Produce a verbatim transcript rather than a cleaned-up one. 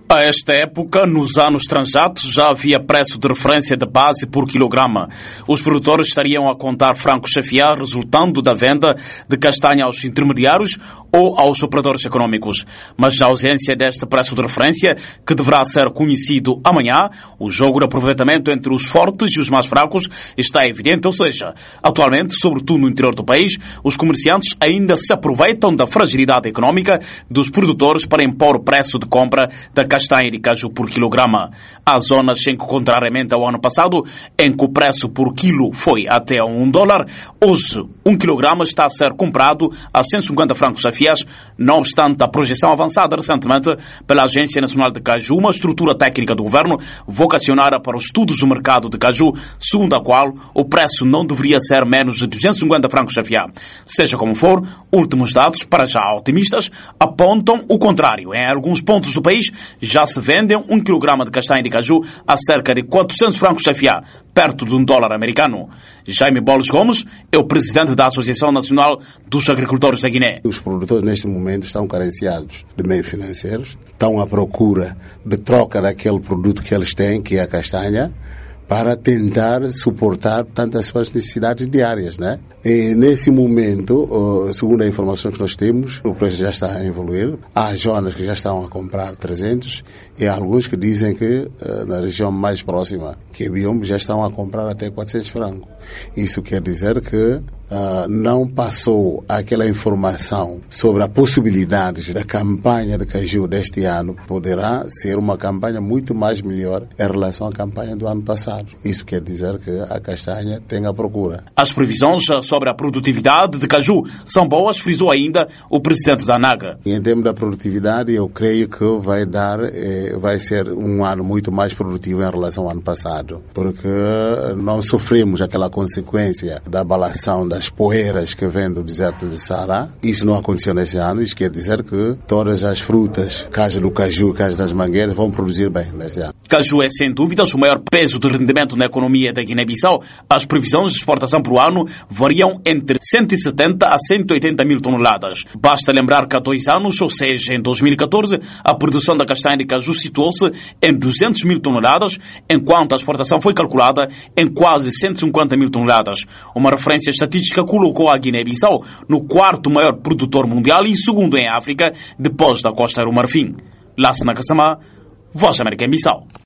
A esta época, nos anos transatos, já havia preço de referência de base por quilograma. Os produtores estariam a contar franco chefiar resultando da venda de castanha aos intermediários ou aos operadores econômicos. Mas na ausência deste preço de referência, que deverá ser conhecido amanhã, o jogo de aproveitamento entre os fortes e os mais fracos está evidente, ou seja, atualmente, sobretudo no interior do país, os comerciantes ainda se aproveitam da fragilidade econômica dos produtores para impor o preço de compra da castanha de caju por quilograma. Há zonas em que, contrariamente ao ano passado, em que o preço por quilo foi até um dólar, hoje um quilograma está a ser comprado a cento e cinquenta francos safias, não obstante a projeção avançada recentemente pela Agência Nacional de Caju, uma estrutura técnica do governo vocacionada para os estudos do mercado de caju, segundo a qual o preço não deveria ser menos de duzentos e cinquenta francos safiá. Seja como for, últimos dados, para já otimistas, apontam o contrário. Em alguns pontos do país já se vendem um quilograma de castanha de caju a cerca de quatrocentos francos safiá, perto de um dólar americano. Jaime Boles Gomes é o presidente da Associação Nacional dos Agricultores da Guiné. Os produtores neste momento estão carenciados de meios financeiros, estão à procura de troca daquele produto que eles têm, que é a castanha, para tentar suportar tantas suas necessidades diárias, né? E nesse momento, segundo a informação que nós temos, o preço já está a evoluir. Há zonas que já estão a comprar trezentos e há alguns que dizem que na região mais próxima, que é Biombo, já estão a comprar até quatrocentos francos. Isso quer dizer que Uh, não passou aquela informação sobre a possibilidade da campanha de caju deste ano. Poderá ser uma campanha muito mais melhor em relação à campanha do ano passado. Isso quer dizer que a castanha tem a procura. As previsões sobre a produtividade de caju são boas, frisou ainda o presidente da ANAGA. Em termos da produtividade, eu creio que vai dar, eh, vai ser um ano muito mais produtivo em relação ao ano passado, porque não sofremos aquela consequência da abalação da as poeiras que vêm do deserto de Saara. Isso não aconteceu neste ano. Isso quer dizer que todas as frutas, caso do caju, caso das mangueiras, vão produzir bem neste ano. Caju é, sem dúvidas, o maior peso de rendimento na economia da Guiné-Bissau. As previsões de exportação por ano variam entre cento e setenta a cento e oitenta mil toneladas. Basta lembrar que há dois anos, ou seja, em dois mil e catorze, a produção da castanha de caju situou-se em duzentas mil toneladas, enquanto a exportação foi calculada em quase cento e cinquenta mil toneladas. Uma referência estatística colocou a Guiné-Bissau no quarto maior produtor mundial e segundo em África, depois da Costa do Marfim. Lassana Kassamá, Voz da América em Bissau.